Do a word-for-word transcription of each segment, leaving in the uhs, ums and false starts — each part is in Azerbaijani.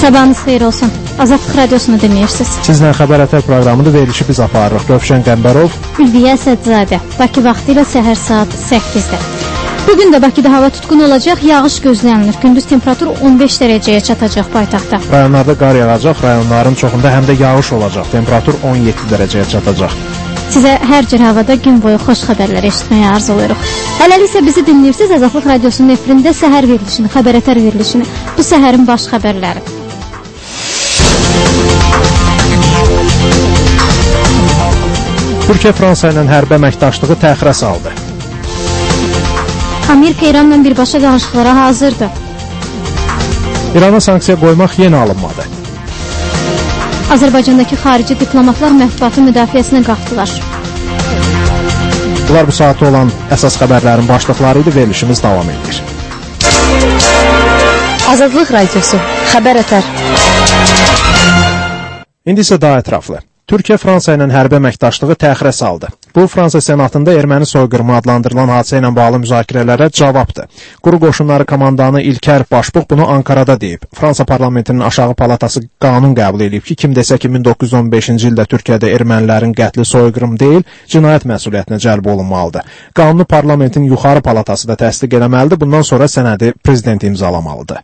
Sabahınız xeyir olsun. Azadlıq Radiosunu dinləyirsiniz. Sizlə Xəbər Ətər proqramını verilişi biz aparırıq. Rövşən Qəmbərov, Ülviyə Əsədzadə. Bakı vaxtı ilə səhər saat səkkizdə. Bugün də Bakıda hava tutqun olacaq, yağış gözlənilir. Gündüz temperatur on beş dərəcəyə çatacaq paytaxtda. Rayonlarda qar yağacaq, rayonların çoxunda həm də yağış olacaq. Temperatur on yeddi dərəcəyə çatacaq. Sizə hər cür havada gün boyu xoş xəbərlər eşitməyə arzulayırıq. Hələlik isə bizi dinləyirsiniz Azadlıq Radiosunun efirində səhər verilişini, Xəbər Ətər verilişini. Bu səhərin baş xəbərləri. Türkiyə Fransa ilə hərbi əməkdaşlığı təxirə saldı. Amerika İranla birbaşa danışıqlara hazırdır. İrana sanksiya qoymaq yenə alınmadı. Azərbaycandakı xarici diplomatlar mətbuatın müdafiəsinə qalxdılar. Bunlar bu saatda olan əsas xəbərlərin başlıqları idi. Verilişimiz davam edir. Azadlıq Radiosu, Xəbər Ətər. İndi isə daha ətraflı. Türkiyə Fransa ilə hərbi əməkdaşlığı təxirə saldı. Bu, Fransa Senatında erməni soyqırımı adlandırılan hadisə ilə bağlı müzakirələrə cavabdır. Quru qoşunları komandanı İlker Başbuq bunu Ankarada deyib. Fransa parlamentinin aşağı palatası qanun qəbul edib ki, kim desə ki, min doqquz yüz on beşinci ildə Türkiyədə ermənilərin qətli soyqırım deyil, cinayət məsuliyyətinə cəlb olunmalıdır. Qanunu parlamentin yuxarı palatası da təsdiq eləməlidir, bundan sonra sənədi prezident imzalamalıdır.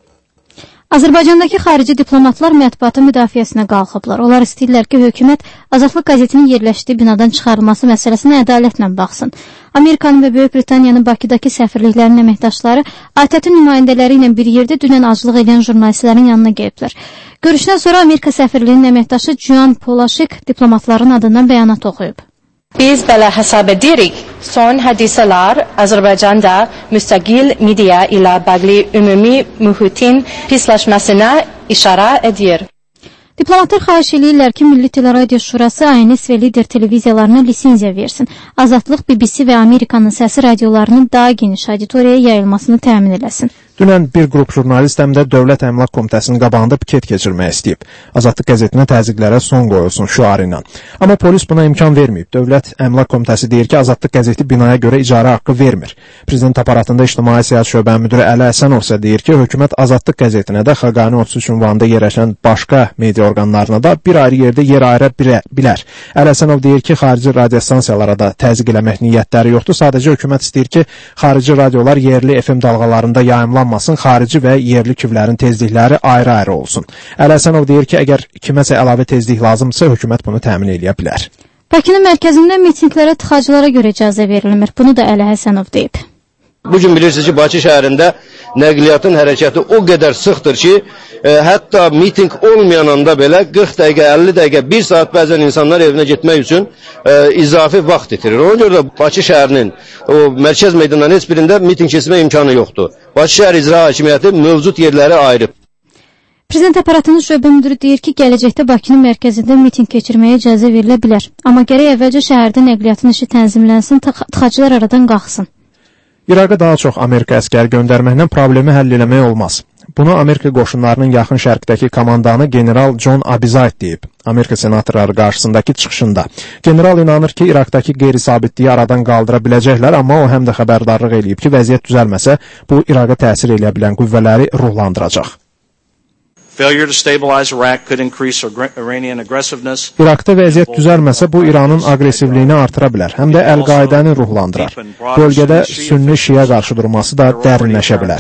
Azərbaycandakı xarici diplomatlar mətbuatın müdafiəsinə qalxıblar. Onlar istəyirlər ki, hökumət Azadlıq qəzetinin yerləşdiyi binadan çıxarılması məsələsinə ədalətlə baxsın. Amerikanın və Böyük Britaniyanın Bakıdakı səfirliklərinin əməkdaşları A T T nümayəndələri ilə bir yerdə dünən aclıq edən jurnalistlərin yanına gəliblər. Görüşdən sonra Amerika səfirliyinin əməkdaşı Juan Polaşik diplomatların adından bəyanat oxuyub. Biz belə hesab edirik, son hadisələr Azərbaycanda müstəqil media ilə bağlı ümumi mühitin pisləşməsinə işarə edir. Diplomatlar xahiş edirlər ki, Milli Teleradyo Şurası A N S və Lider televiziyalarına lisenziya versin. Azadlıq, B B C və Amerikanın səsi radiolarının daha geniş auditoriyaya yayılmasını təmin eləsin. Dünən bir qrup jurnalist həm də Dövlət Əmlak Komitəsinin qabağında piket keçirmək istəyib. Azadlıq qəzetinə təzyiqlərə son qoyulsun şüarı ilə. Amma polis buna imkan verməyib. Dövlət Əmlak Komitəsi deyir ki, Azadlıq qəzeti binaya görə icarə haqqı vermir. Prezident aparatında İctimai Siyasət şöbənin müdiri Əli Həsənov isə deyir ki, hökumət Azadlıq qəzetinə də Xaqani otuz üç ünvanında yerləşən başqa media orqanlarına da bir ayrı yerdə yer ayıra bilər. Əli Həsənov deyir ki, xarici radiostansiyalara da təzyiq eləmək niyyətləri yoxdur. Sadəcə hökumət istəyir ki, xarici radiolar yerli F M dalğalarında yayımlanmasın, xarici və yerli küvlərin tezlikləri ayrı-ayrı olsun. Əli Həsənov deyir ki, əgər kiməsə əlavə tezlik lazımdırsa, hökumət bunu təmin edə bilər. Bakının mərkəzində mitinqlərə, tıxacılara görə icazə verilmir. Bunu da Əli Həsənov deyib. Bugün bilirsiniz ki, Bakı şəhərində nəqliyyatın hərəkəti o qədər sıxdır ki, e, hətta miting olmayan anda belə qırx dəqiqə, əlli dəqiqə, bir saat bəzən insanlar evinə getmək üçün e, izafi vaxt itirir. Ona görə də Bakı şəhərinin o mərkəz meydanlarının heç birində miting keçirmə imkanı yoxdur. Bakı şəhər icra hakimiyyəti mövcud yerləri ayırıb. Prezident aparatının şöbə müdiri deyir ki, gələcəkdə Bakının mərkəzində miting keçirməyə icazə verilə bilər. Amma gərək əvvəlcə şəhərdə nəqliyyatın işi tənzimlənsin, tıxacılar aradan qalxsın. İraqa daha çox Amerika əskəri göndərməklə problemi həll eləmək olmaz. Bunu Amerika qoşunlarının yaxın şərqdəki komandanı general John Abizayt deyib, Amerika senatorları qarşısındakı çıxışında. General inanır ki, İraqdakı qeyri-sabitliyi aradan qaldıra biləcəklər, amma o həm də xəbərdarlıq eləyib ki, vəziyyət düzəlməsə, bu İraqa təsir eləyə bilən qüvvələri ruhlandıracaq. Failure to stabilize Iraq could increase Iranian aggressiveness. İraqda vəziyyət düzəlməsə, bu İranın aqressivliyini artıra bilər, həm də Əl-Qaidəni ruhlandırar. Bölgədə sünni-şiə qarşıdurması da dərinləşə bilər.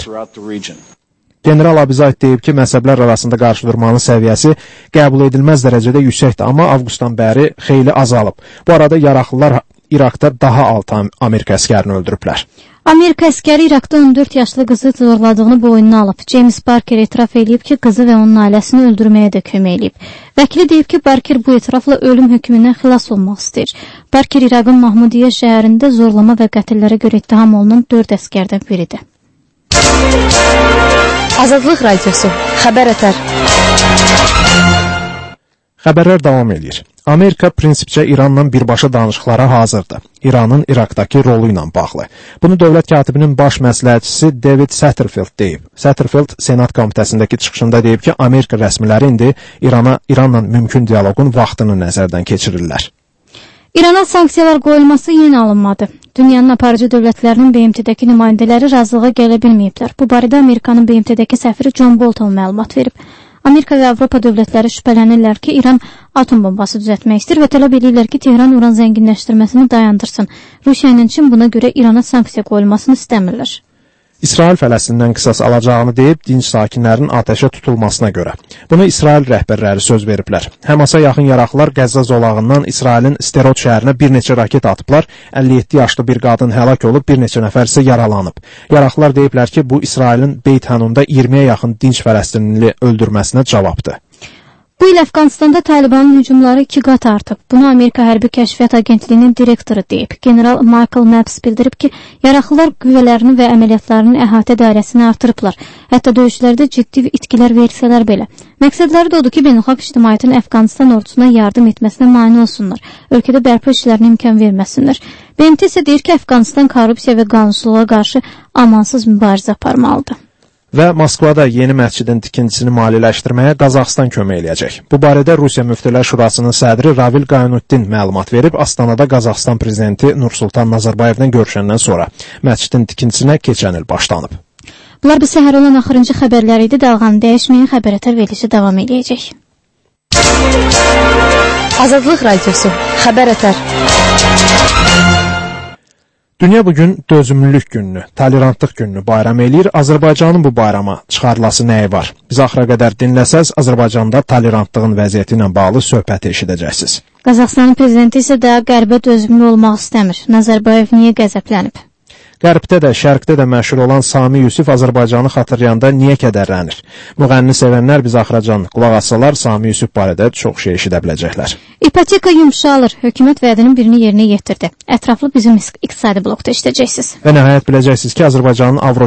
General Abizayt deyib ki, məzhəblər arasında qarşıdurmanın səviyyəsi qəbul edilməz dərəcədə yüksəkdir, amma avqustdan bəri xeyli azalıb. Bu arada yaraqlılar İraqda daha altı Amerika əskərini öldürüblər. Amerika əskəri İraqda on dörd yaşlı qızı zorladığını boynuna alıb. James Barker etiraf edib ki, qızı və onun ailəsini öldürməyə də kömək edib. Vəkili deyib ki, Barker bu etirafla ölüm hökmündən xilas olmaq istəyir. Barker İraqın Mahmudiyyə şəhərində zorlama və qətillərə görə ittiham olunan dörd əskərdən biridir. Azadlıq Radiosu, Xəbər Ətər. Xəbərlər davam edir. Amerika prinsipcə İranla birbaşa danışıqlara hazırdır. İranın İraqdakı rolu ilə bağlı. Bunu dövlət katibinin baş məsləhətçisi David Satterfield deyib. Satterfield Senat komitəsindəki çıxışında deyib ki, Amerika rəsmiləri indi İrana İranla mümkün dialoqun vaxtını nəzərdən keçirirlər. İrana sanksiyalar qoyulması yenə alınmadı. Dünyanın aparıcı dövlətlərinin B M T-dəki nümayəndələri razılığa gələ bilməyiblər. Bu barədə Amerikanın B M T-dəki səfiri John Bolton məlumat verib. Amerika və Avropa dövlətləri şübhələnirlər ki, İran atom bombası düzəltmək istəyir və tələb edirlər ki, Tehran uran zənginləşdirməsini dayandırsın. Rusiya ilə Çin buna görə İrana sanksiya qoyulmasını istəmirlər. İsrail Fələstindən qisas alacağını deyib dinc sakinlərin atəşə tutulmasına görə. Bunu İsrail rəhbərləri söz veriblər. Həmasa yaxın yaraqlılar Qəzza zolağından İsrailin Sterot şəhərinə bir neçə raket atıblar. əlli yeddi yaşlı bir qadın həlak olub, bir neçə nəfər isə yaralanıb. Yaraqlılar deyiblər ki, bu İsrailin Beyt Hanunda iyirmiyə yaxın dinc Fələstinli öldürməsinə cavabdır. Bu il Əfqanistanda Talibanın hücumları iki qat artıb. Bunu Amerika Hərbi Kəşfiyyat Agentliyinin direktoru deyib. General Michael Maps bildirib ki, yaraqlılar qüvvələrini və əməliyyatlarının əhatə dairəsini artırıblar. Hətta döyüşlərdə ciddi itkilər versələr belə. Məqsədləri də odur ki, beynəlxalq ictimaiyyətin Əfqanistan ordusuna yardım etməsinə mane olsunlar. Ölkədə bərpa işlərinə imkan verməsinlər. B M T isə deyir ki, Əfqanistan korrupsiya və qanunsuzluğa qarşı amansız mübarizə aparmalıdır. Və Moskvada yeni məscidin tikintisini maliyyələşdirməyə Qazaxıstan kömək eləyəcək. Bu barədə Rusiya Müftülər Şurasının sədri Ravil Qaynuddin məlumat verib, Astanada Qazaxıstan prezidenti Nursultan Nazarbayevlə görüşəndən sonra məscidin tikintisinə keçən il başlanıb. Bunlar bu səhər olan axırıncı xəbərlər idi. Dalğanı dəyişməyin, xəbər ətər verilişi davam edəcək. Azadlıq Radiosu, xəbər ətər. Dünya bugün dözümlülük gününü, tolerantlıq gününü bayram eləyir. Azərbaycanın bu bayrama çıxarılası nəyi var? Biz axıra qədər dinləsəz, Azərbaycanda tolerantlığın vəziyyəti ilə bağlı söhbət eşidəcəksiniz. Qazaxıstanın prezidenti isə daha qərbə dözümlü olmaq istəmir. Nazarbayev niyə qəzəblənib? Qərbdə də, şərqdə də məşhur olan Sami Yusif Azərbaycanı xatırlayanda niyə kədərlənir? Müğənni sevənlər biz axıracan qulaq assalar Sami Yusuf barədə çox şey eşidə biləcəklər. İpoteka yumşalır. Hökumət vədinin birini yerinə yetirdi. Ətraflı bizim iqtisadi blokda eşidəcəksiniz. Və nəhayət biləcəksiniz ki, Azərbaycanın Avro